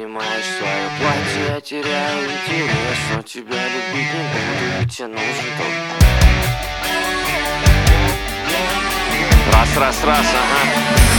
снимаешь свое платье, я теряю интерес, но тебя любить не буду, ведь тебе нужен только... Раз, ага.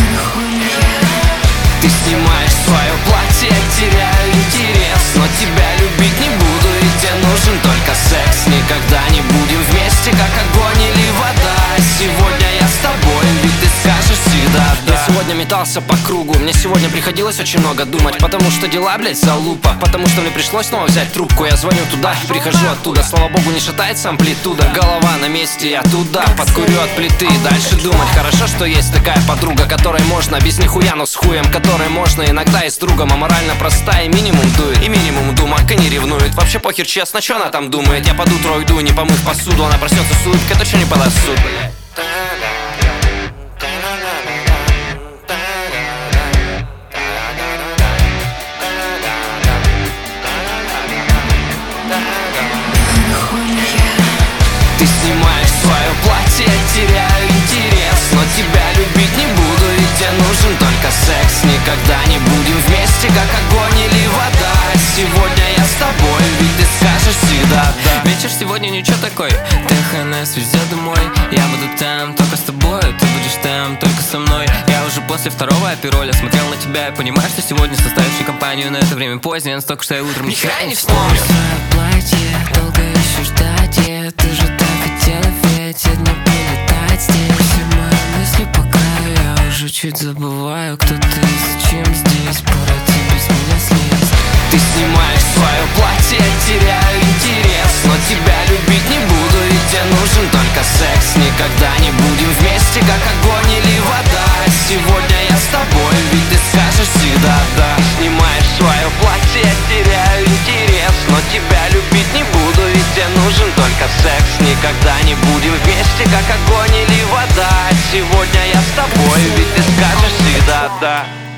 Ты снимаешь свое платье, я теряю интерес, но тебя любить не буду, ведь тебе нужен только секс. Никогда не будем вместе, как огонь или вода. Сегодня я с тобой, ведь ты скажешь всегда да. Я сегодня метался по кругу, мне сегодня приходилось очень много думать, потому что дела, блять, залупа. Потому что мне пришлось снова взять трубку. Я звоню туда и прихожу оттуда. Слава богу, не шатается амплитуда. Голова на месте, я туда подкурю от плиты и дальше думать. Хорошо, что есть такая подруга, которой можно без нихуя, но с хуем, которой можно иногда и с другом. А морально простая и минимум дует, и минимум думок, и не ревнует. Вообще похер, честно, что она там думает. Я под утро уйду, не помыв посуду. Она проснется с улыбкой, точно не подаст в суд. Ты снимаешь свое платье, я теряю интерес, но тебя любить не буду, ведь тебе нужен только секс. Никогда не будем вместе, как огонь или вода. Сегодня я с тобой, ведь ты скажешь всегда да. Вечер сегодня ничего такой, ТХНС везет домой. Я буду там только с тобой, ты будешь там только со мной. Я уже после второго апероля смотрел на тебя и понимаю, что сегодня составишь мне компанию. Но это время позднее, настолько, что я утром ни хера не вспомню. Платье, долго еще ждать, ты же так хотела в эти дни полетать здесь. Все мои мысли пока я уже чуть забываю, кто ты и зачем здесь. Пора тебе с меня слезть. Ты снимаешь свое платье, я теряю интерес, но тебя любить не буду, ведь тебе нужен только секс. Никогда не будем вместе, как огонь или вода. Сегодня я с тобой, ведь ты скажешь всегда да. Снимаешь свое платье, я теряю интерес, но тебя любить не буду, ведь тебе нужен только секс. Никогда не будем вместе, как огонь или вода. Сегодня я с тобой, ведь ты скажешь всегда да.